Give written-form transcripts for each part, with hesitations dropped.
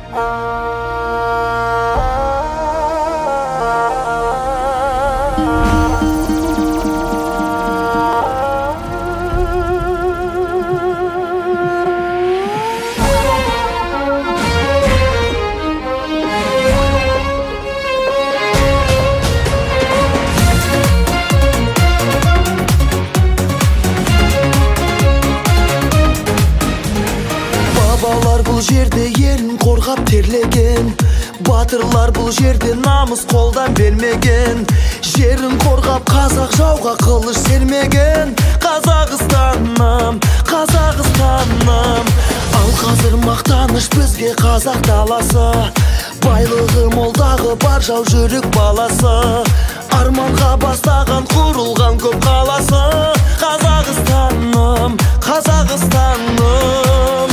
Бұл жерде елін қорғап терлеген, батырлар бұл жерде намыс қолдан бермеген. Жерін қорғап қазақ жауға қылыш сермеген. Қазақстаным, Қазақстаным. Ал қазір мақтаныш бізге қазақ даласы, байлығы молдағы бар жау жүрек баласы. Арманға бастаған құрылған көп қаласы. Қазақстаным, Қазақстаным.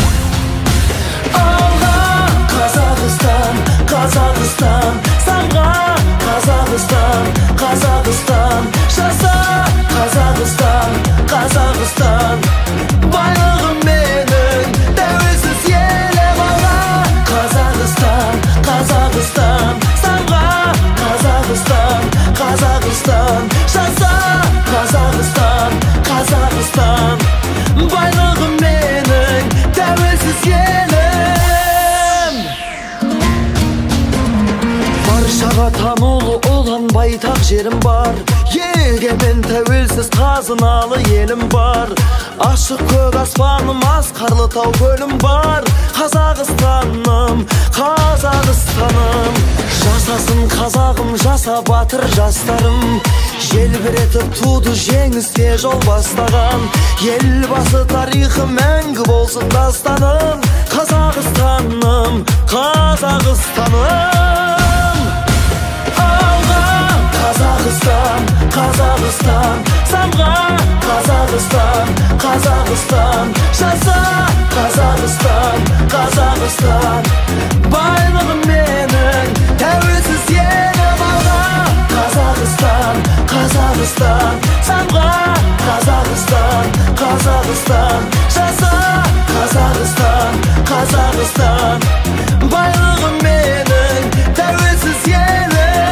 Қазақстан, Қазақстан, самға Қазақстан, Қазақстан, жаса Қазақстан, Қазақстан. Байлығым менің тәуелсіз елім алға. Қазақстан, Қазақстан, самға Қазақстан, Қазақстан, жаса Қазақстан, Қазақстан. Байлығым менің тәуелсіз елім. Баршаға танылы olan байтақ жерім бар. Егемен тәуелсіз қазыналы елім бар. Ашық көк аспаным, асқарлы тау көлім бар. Қазақстаным, Қазақстаным. Жасасын қазағым, жаса батыр жастарым. Желбіретіп туды жеңіске жол бастаған. Елбасы тарихы мәңгі болсын дастаным. Қазақстаным, Қазақстаным. Қазақстан, Қазақстан, самға Қазақстан, Қазақстан, жаса Қазақстан, Қазақстан. Байлығым менің тәуелсіз елім алға. Қазақстан, Қазақстан, самға Қазақстан, Қазақстан, жаса Қазақстан, Қазақстан. Байлығым менің тәуелсіз елім.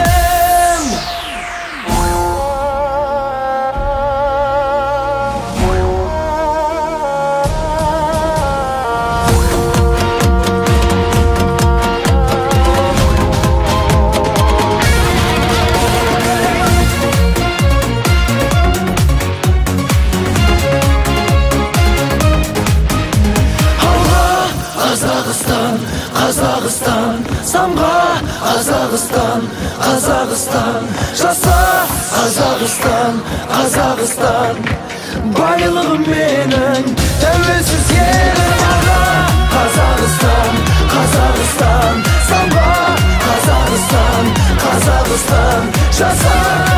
Қазақстан, самға Қазақстан, Қазақстан, жаса Қазақстан, Қазақстан. Байлығым менің тәуелсіз елім алға. Қазақстан, Қазақстан, самға Қазақстан, Қазақстан, жаса